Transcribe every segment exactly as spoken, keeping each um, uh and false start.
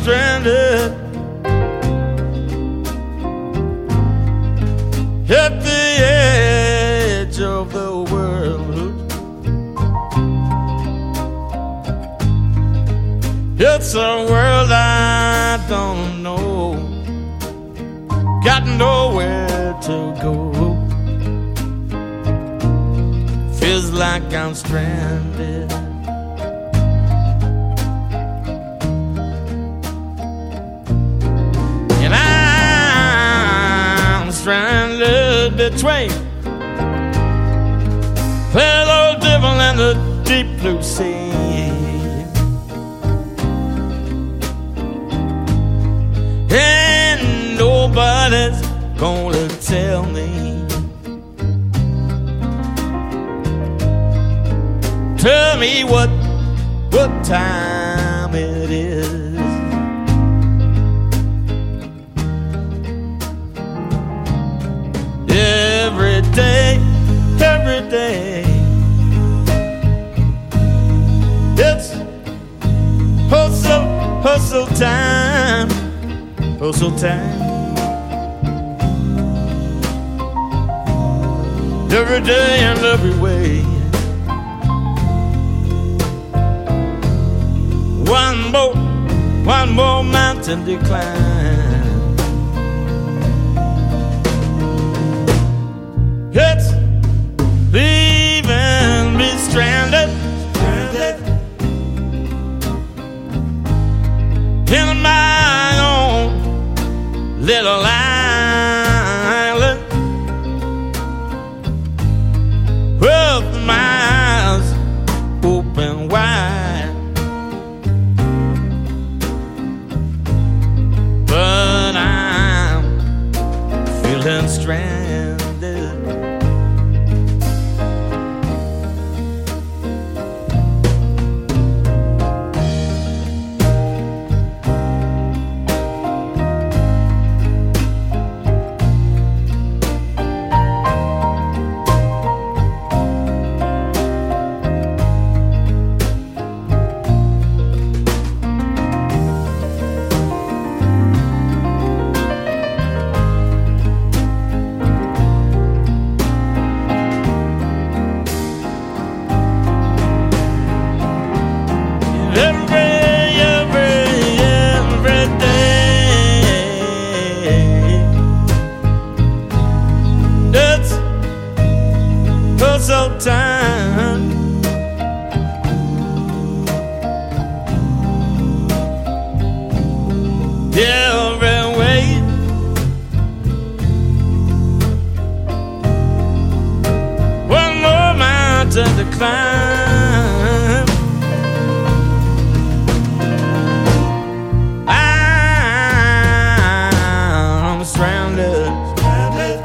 stranded at the edge of the world. It's a world I don't know, got nowhere to go. Feels like I'm stranded. And I'm stranded between that old devil and the deep blue sea. And nobody's gonna tell me, tell me what, what time it is. Every day, every day, it's hustle, hustle time, hustle time. Every day and every way. One more, one more mountain to climb. It's leaving me stranded, stranded in my own little island with my eyes open wide. But I'm feeling stranded. Hustle time. Every way. One more mountain to climb. I'm stranded, stranded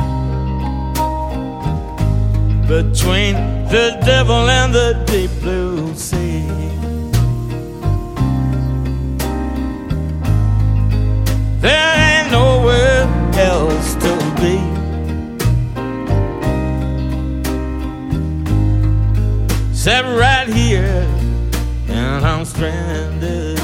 between the devil and the deep blue sea. There ain't nowhere else to be. Except right here, and I'm stranded.